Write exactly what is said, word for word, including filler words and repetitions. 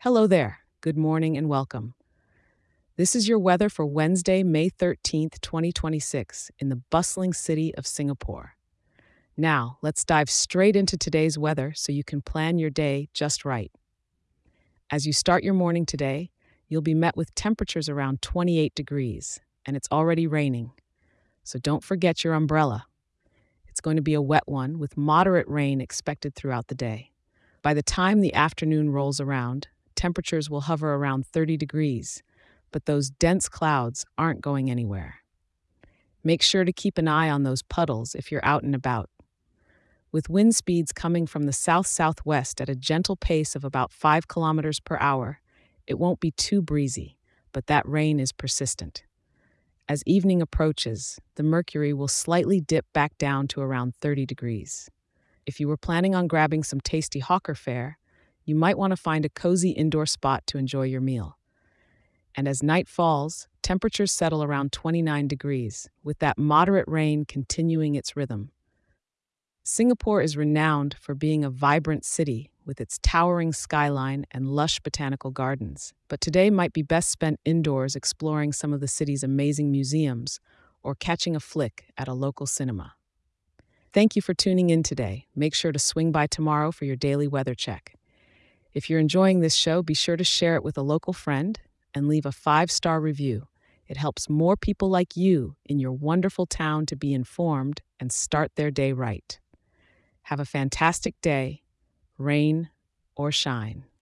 Hello there. Good morning and welcome. This is your weather for Wednesday, May thirteenth, twenty twenty-six, in the bustling city of Singapore. Now, let's dive straight into today's weather so you can plan your day just right. As you start your morning today, you'll be met with temperatures around twenty-eight degrees, and it's already raining. So don't forget your umbrella. It's going to be a wet one with moderate rain expected throughout the day. By the time the afternoon rolls around, temperatures will hover around thirty degrees, but those dense clouds aren't going anywhere. Make sure to keep an eye on those puddles if you're out and about. With wind speeds coming from the south-southwest at a gentle pace of about five kilometers per hour, it won't be too breezy, but that rain is persistent. As evening approaches, the mercury will slightly dip back down to around thirty degrees. If you were planning on grabbing some tasty hawker fare, you might want to find a cozy indoor spot to enjoy your meal. And as night falls, temperatures settle around twenty-nine degrees, with that moderate rain continuing its rhythm. Singapore is renowned for being a vibrant city with its towering skyline and lush botanical gardens, but today might be best spent indoors exploring some of the city's amazing museums or catching a flick at a local cinema. Thank you for tuning in today. Make sure to swing by tomorrow for your daily weather check. If you're enjoying this show, be sure to share it with a local friend and leave a five-star review. It helps more people like you in your wonderful town to be informed and start their day right. Have a fantastic day, rain or shine.